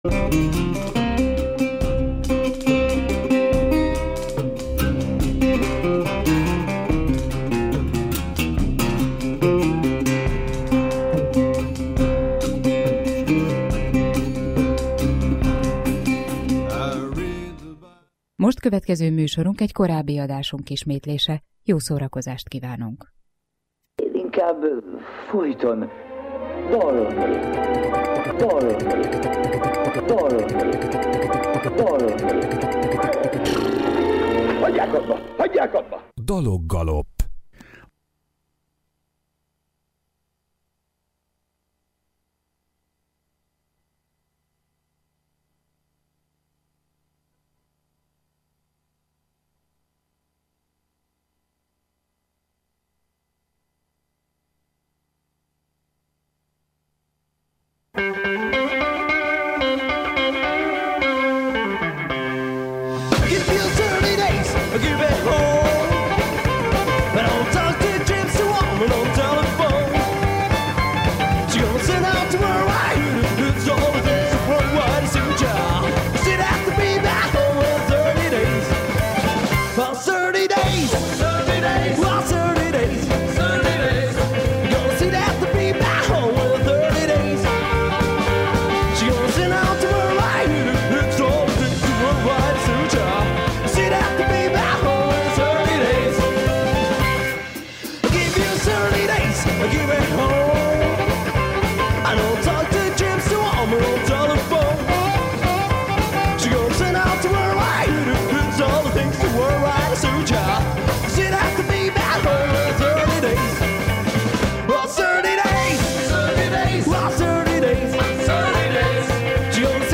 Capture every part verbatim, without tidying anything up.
Most következő műsorunk egy korábbi adásunk ismétlése. Jó szórakozást kívánunk! Én inkább folyton dalolnék, dalolnék, dalolnék, dalolnék. Hagyják abba, hagyják abba! Daloggalop. Thirty days, thirty days, thirty days,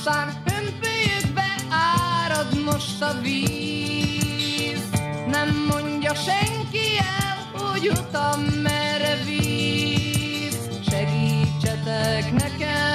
lussán hömpölyökbe árad most a víz. Nem mondja senki el, hogy utam merre víz. Segítsetek nekem.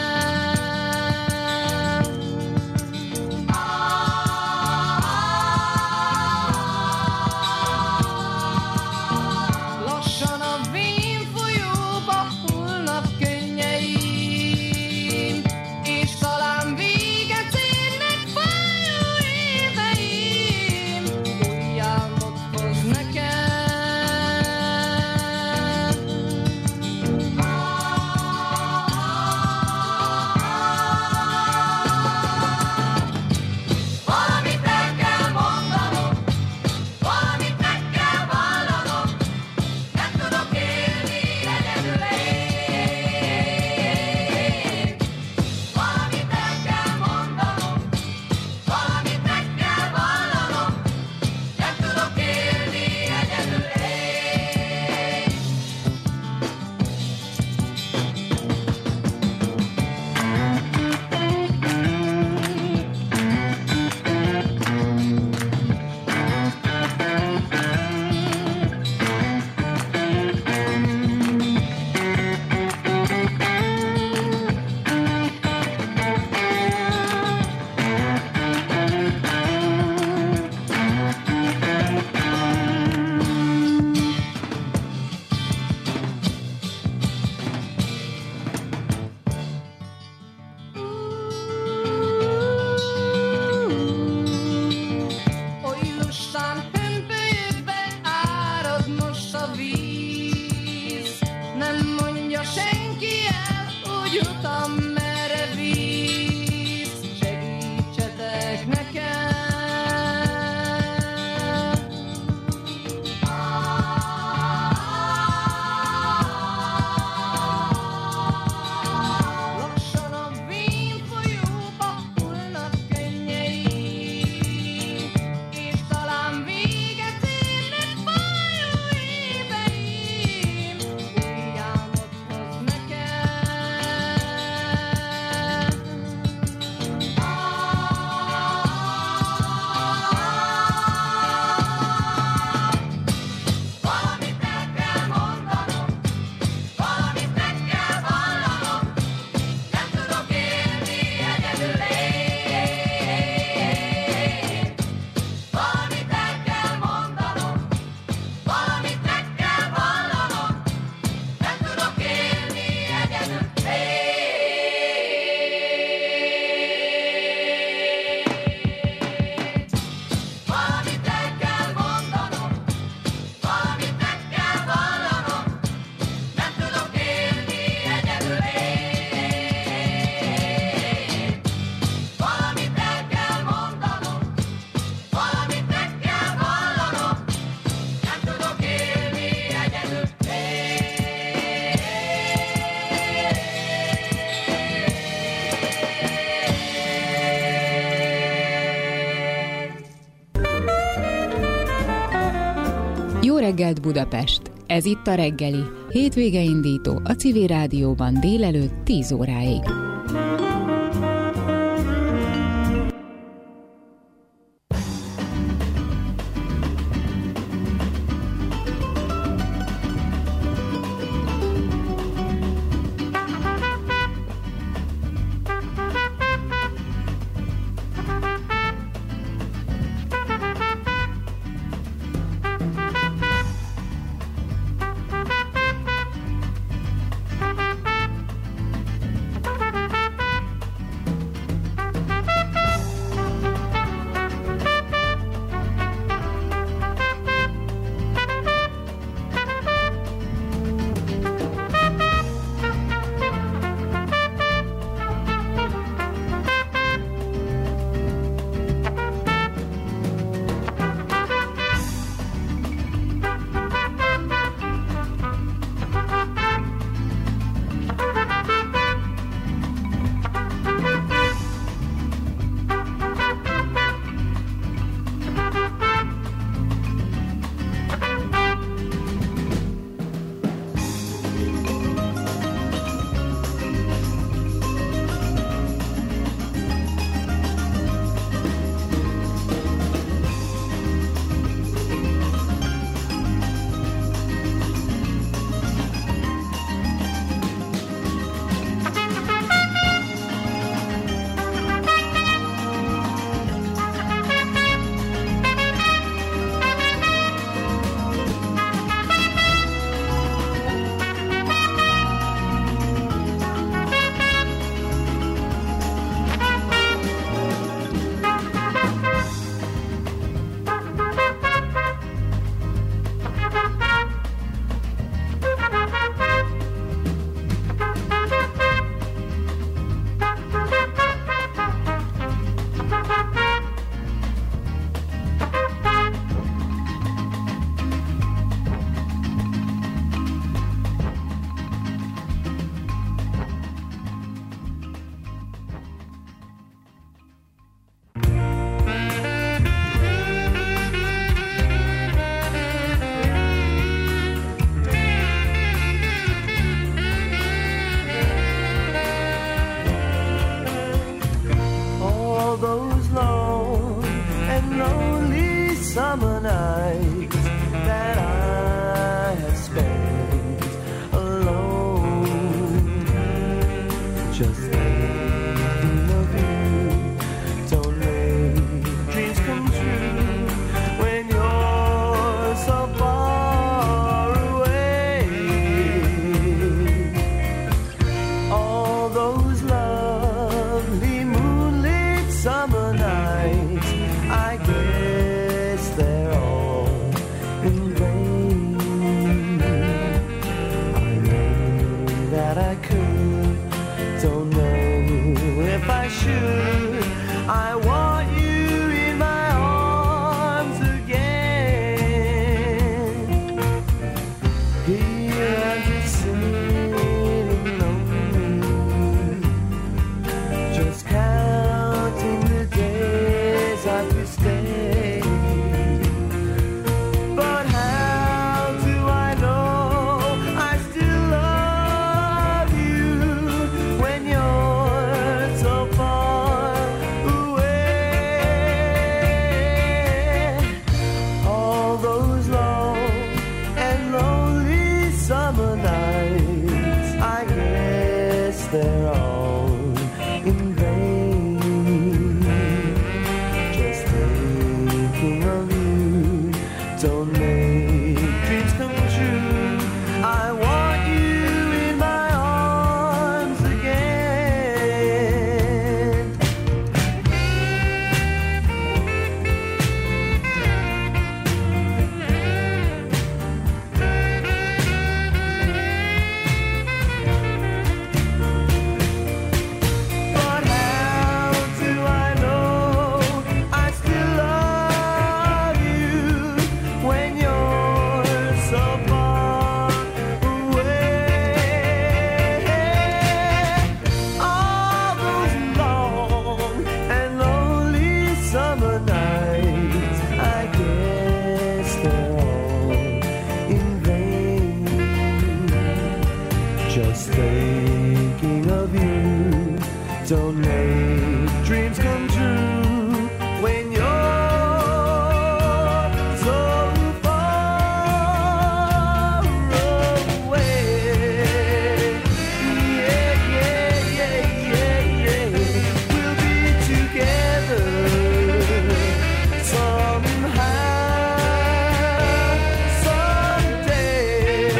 Jó reggelt Budapest! Ez itt a reggeli, hétvége indító a Civil Rádióban délelőtt tíz óráig. that I could. Don't know if I should. I want you in my arms again. Here I'm just sitting lonely, just counting the days I could stay. But how do I know I still love you when you're so far away? All those long and lonely summer nights, I guess they're all in vain. Just thinking of you don't make dreams come true. I want you in my arms again. But how do I know I still love you when you're so far away? All those long and lonely summer nights, I guess they're all in vain. Just thinking of you don't make dreams come true when you're so far away. Yeah, yeah, yeah, yeah, yeah. We'll be together somehow, someday.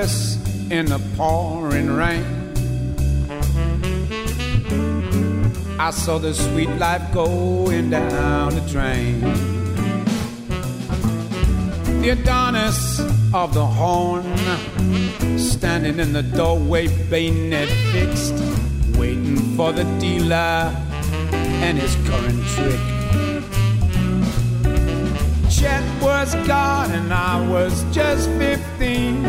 breathless in the pouring rain. I saw the sweet life going down the drain. The Adonis of the horn, standing in the doorway, bayonet fixed, waiting for the dealer and his current trick. Chet was gone and I was just fifteen,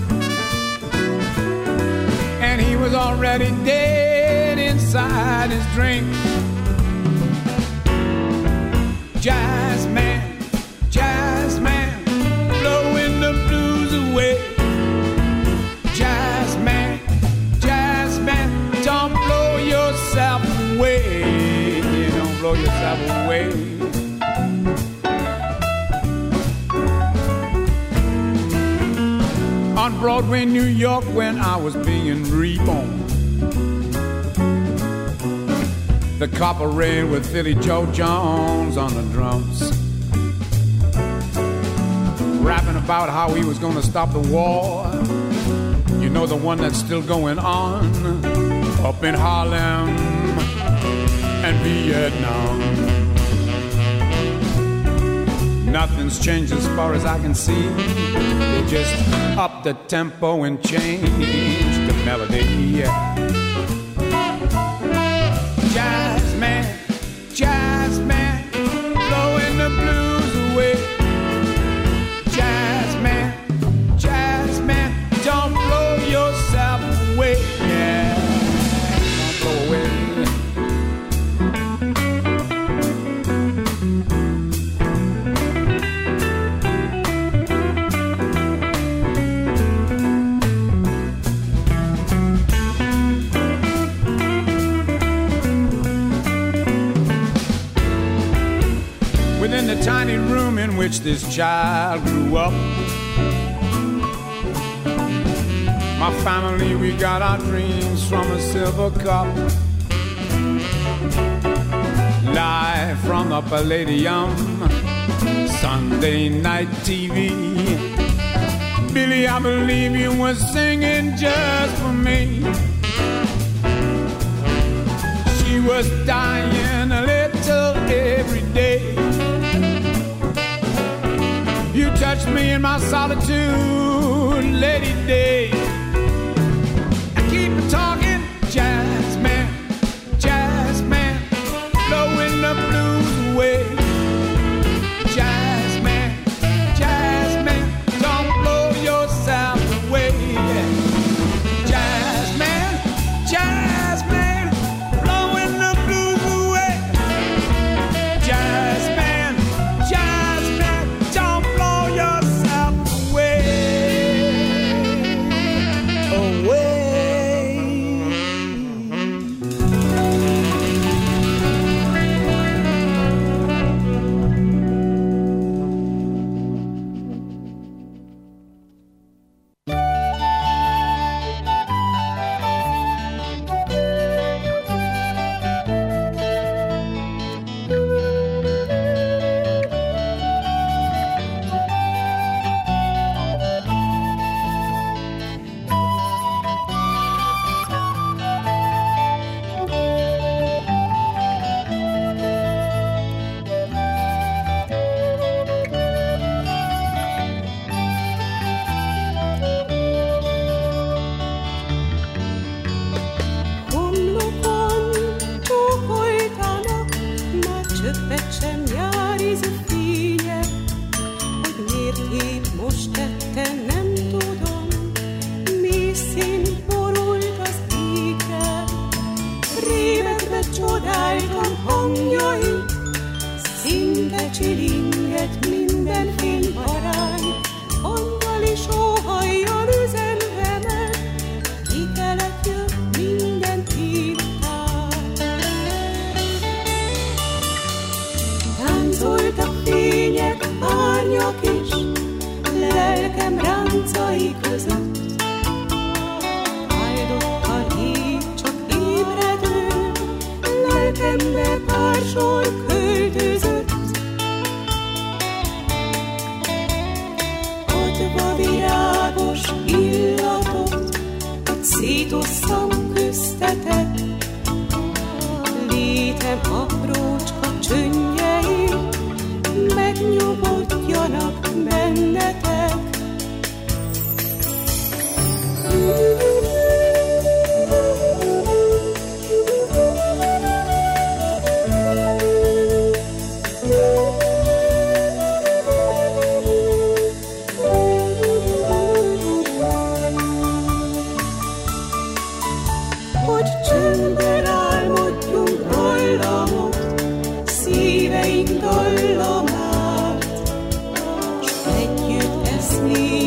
and he was already dead inside his drink. Jazz man, jazz man, blowing the blues away. Jazz man, jazz man, don't blow yourself away. Don't blow yourself away. On Broadway, New York, when I was being reborn, the Copper Rain with Philly Joe Jones on the drums, rapping about how he was gonna stop the war. You know, the one that's still going on up in Harlem and Vietnam. Nothing's changed as far as I can see. They just up the tempo and change the melody. Jazz man, jazz man, blowing the blues away. Jazz man, jazz man, don't blow yourself away. Yeah, don't blow away. Within the tiny room in which this child grew up, my family, we got our dreams from a silver cup. Live from the Palladium, Sunday night T V. Billy, I believe you were singing just for me. She was dying a little every day. You touched me in my solitude, Lady Day. I keep talking, jazz man, jazz man, blowing the blues away. Jazz man, jazz man, don't blow yourself away. Jazz man, jazz man, blowing the blues away. Jazz man, jazz man, don't blow yourself away. Away. Homlokon csókoltanak, már csöppet sem járizó fények, hogy miért épp most tettem, nem tudom, mély szín borult az égen. Révekbe csodáltam hangjait, szinte csilinget minden fényparány, hanggal és óhajjal üzenvemet, hitelet jött minden titkát. Táncoltak fények, árnyak is, lelkem ráncai között. Áldott a híd, csak ébredő, lelkembe pár sor költözött. Adva virágos illat, szítosszam köztetek, létem aprócska csöndjei, megnyugodjanak bennetek. Hogy csöndben álmodjunk dallamot, szíveink dallamát, s együtt eszméljünk